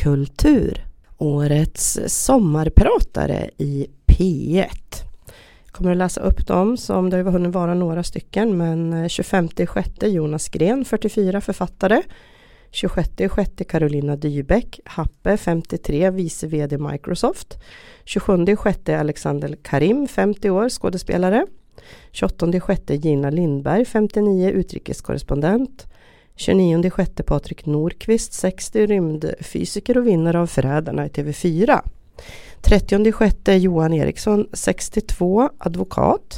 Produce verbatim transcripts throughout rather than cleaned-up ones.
kultur. Årets sommarpratare i P ett. Jag kommer att läsa upp dem som det har hunnit vara några stycken, men tjugofemte sjätte Jonas Gren, fyrtiofyra, författare. tjugosjätte sjätte Carolina Dybeck, Happe, femtiotre, vice vd Microsoft. tjugosjunde sjätte Alexander Karim, femtio år, skådespelare. tjugoåttonde sjätte Gina Lindberg, femtionio, utrikeskorrespondent. tjugonionde sjätte Patrik Norqvist, sextio, rymdfysiker och vinnare av Förrädarna i T V fyra. trettionde sjätte Johan Eriksson, sextiotvå, advokat.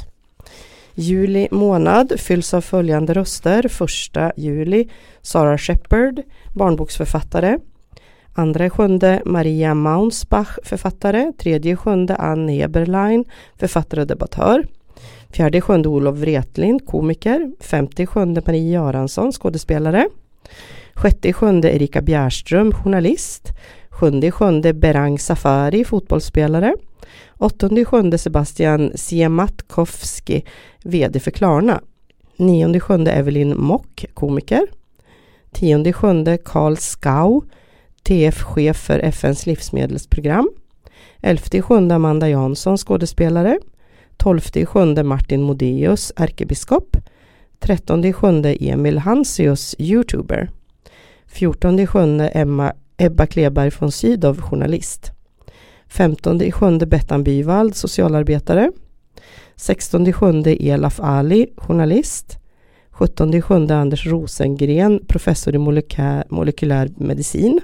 Juli månad fylls av följande röster. Första juli Sarah Shepard, barnboksförfattare. Andra sjunde Maria Maunsbach, författare. Tredje sjunde Ann Eberlein, författare och debattör. Fjärde sjunde Olof Wretlind, komiker. Femte sjunde Marie Göransson, skådespelare. Sjätte sjunde Erika Bjärström, journalist. Sjunde sjunde Berang Safari, fotbollsspelare. Åttonde sjunde Sebastian Siemiatkowski, vd för Klarna. Nionde sjunde Evelyn Mock, komiker. Tionde sjunde Carl Skau, T F-chef för F N:s livsmedelsprogram. Elfte sjunde Amanda Jansson, skådespelare. Tolfte sjunde Martin Modéus, ärkebiskop. Trettonde sjunde Emil Hansius, youtuber. Fjortonde sjunde Emma Ebba Kleberg von Sydow, journalist. Femtonde sjunde Bettan Byvald, socialarbetare. Sextonde sjunde Elaf Ali, journalist. Sjuttonde sjunde Anders Rosengren, professor i molekylär, molekylär medicin.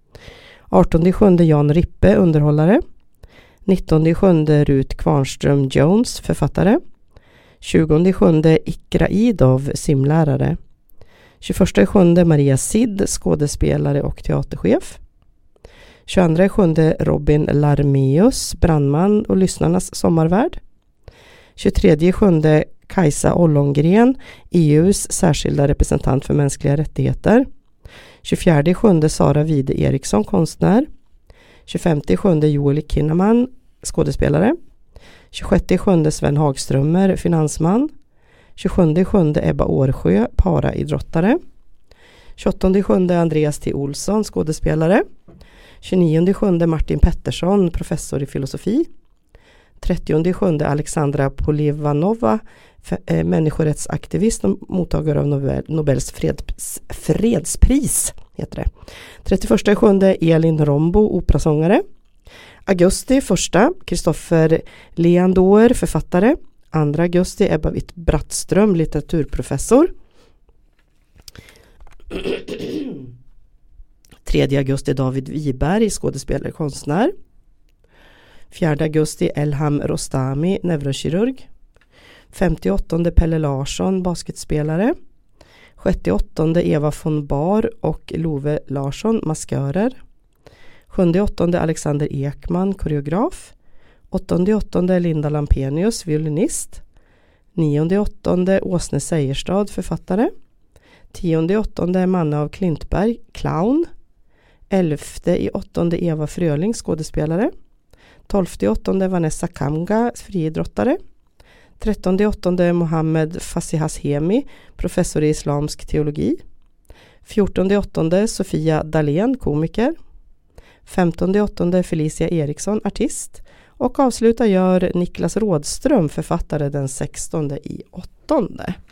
Artonde sjunde Jan Rippe, underhållare. Nittonde sjunde Rut Kvarnström Jones, författare. Tjugonde sjunde Ikra Idov, simlärare. Tjugoförsta sjunde Maria Sid, skådespelare och teaterchef. Tjugoandra sjunde Robin Larmeus, brandman och lyssnarnas sommarvärd. Tjugotredje sjunde Kajsa Ollongren, E U:s särskilda representant för mänskliga rättigheter. Tjugofjärde sjunde Sara Vide Eriksson, konstnär. Tjugofemte sjunde Joel Kinnaman, skådespelare. Tjugosjätte sjunde Sven Hagströmer, finansman. Tjugosjunde sjunde Ebba Årsjö, paraidrottare. Tjugoåttonde sjunde Andreas T. Olsson, skådespelare. tjugonionde sjunde Martin Pettersson, professor i filosofi. trettionde sjunde Alexandra Polivanova, äh, människorättsaktivist och mottagare av Nobel, Nobels freds, fredspris, heter det. trettioförsta sjunde Elin Rombo, operasångare. Augusti första Kristoffer Leandoer, författare. Andra augusti Ebba Witt Brattström, litteraturprofessor. Tredje augusti David Wiberg, skådespelare och konstnär. Fjärde augusti Elham Rostami, neurokirurg. Femtioåttonde Pelle Larsson, basketspelare. Sjättioåttonde Eva von Bar och Love Larsson, maskörer. Sjunde åttonde Alexander Ekman, koreograf. Åttonde åttonde Linda Lampenius, violinist. Nionde åttonde Åsne Sejerstad, författare. Tionde åttonde Manne av Klintberg, clown. Elfte i åttonde Eva Fröling, skådespelare. Tolfte åttonde Vanessa Kamga, friidrottare. Trettonde åttonde Mohammed Fasihashemi, professor i islamsk teologi. Fjortonde åttonde Sofia Dalén, komiker. Femtonde åttonde Felicia Eriksson, artist. Och avslutar gör Niklas Rådström, författare, den sextonde i åttonde.